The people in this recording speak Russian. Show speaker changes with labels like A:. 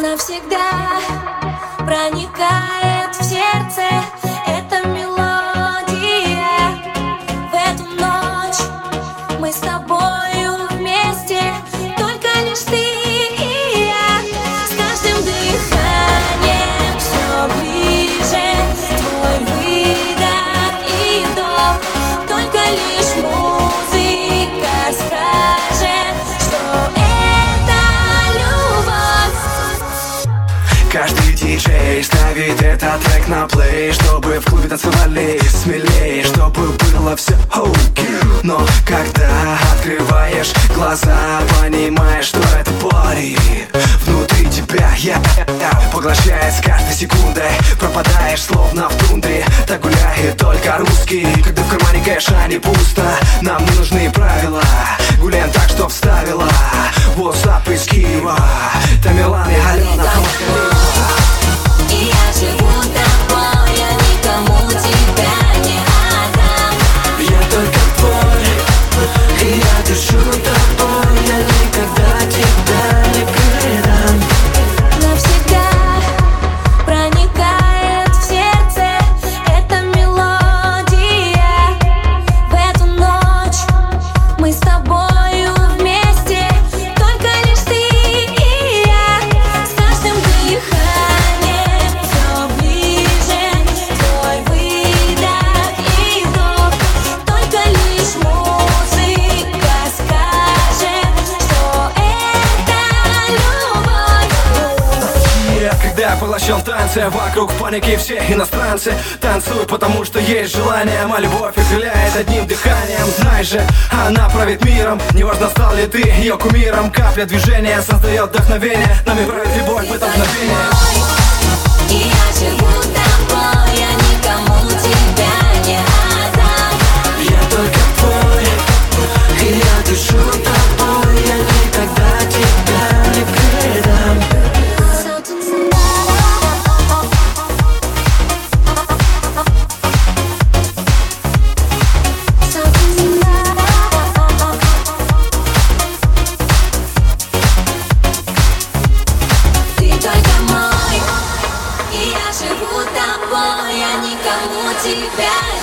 A: навсегда проникает в сердце эта мелодия. В эту ночь мы с тобою вместе, только лишь ты и я. С каждым дыханием все ближе твой выдох и вдох. Только лишь музыка скажет, что это любовь.
B: Каждый диджей ставит этот трек на плей, чтобы в клубе танцевали смелее, чтобы было все окей. Но когда открываешь глаза, понимаешь, что это пари внутри тебя, поглощает с каждой секундой. Пропадаешь словно в тундре, так гуляет только русский. Когда в кармане кэша не пусто, нам не нужны правила. Гуляем так, чтоб вставила WhatsApp из Киева Тамерлан и Алена.
A: И я живу тобой, я никому тебя не отдам.
B: Я только твой, и я дышу тобой, я никогда тебя не предам.
A: Навсегда проникает в сердце эта мелодия. В эту ночь мы с тобою вместе, только лишь ты и я. С каждым дыханием все ближе твой выдох и вдох. Только лишь музыка скажет, что это любовь.
B: Когда я поглощен в танце, вокруг паники все иностранцы. Танцуют, потому что есть желание. Моя любовь окрыляет одним дыханием. Знай же, она правит миром. Неважно, стал ли ты ее кумиром. Капля движения создает вдохновение. Нами правит любовь в это мгновение.
A: И я живу тобой, я никому тебя не отдам.
B: Я только твой, и я дышу тобой, я никогда тебя не предам.
A: Ты только мой, и я живу тобой, я никому тебя